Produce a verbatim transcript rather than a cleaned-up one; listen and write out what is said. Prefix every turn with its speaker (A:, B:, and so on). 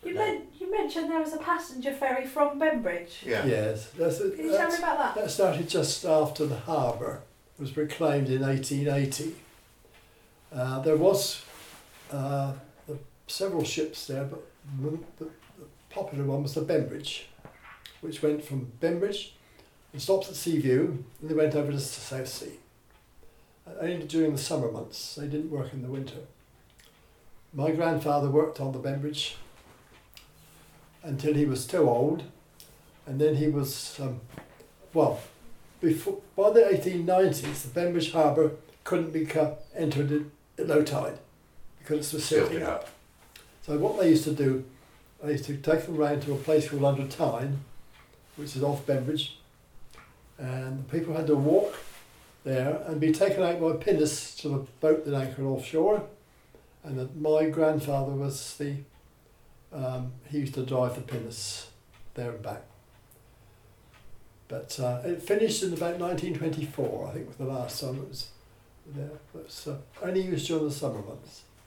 A: You, men- you mentioned there was a passenger ferry from Bembridge.
B: Yeah.
C: Yes. That's a,
A: Can you tell me about that?
C: That started just after the harbour was reclaimed in eighteen eighty. Uh, there was uh, the, several ships there, but the, the, the popular one was the Bembridge, which went from Bembridge and stopped at Seaview, and they went over to Southsea. Uh, only during the summer months, they didn't work in the winter. My grandfather worked on the Bembridge until he was too old, and then he was, um, well, before by the eighteen nineties, the Bembridge Harbour couldn't be cut, entered at low tide because it was silting up. So what they used to do, they used to take them round to a place called Under Tyne, which is off Bembridge, and the people had to walk there and be taken out by pinnace to the boat that anchored offshore, and that my grandfather was the, um, he used to drive the pinnace there and back. But uh, it finished in about nineteen twenty-four, I think was the last time it was there. It was uh, only used during the summer months.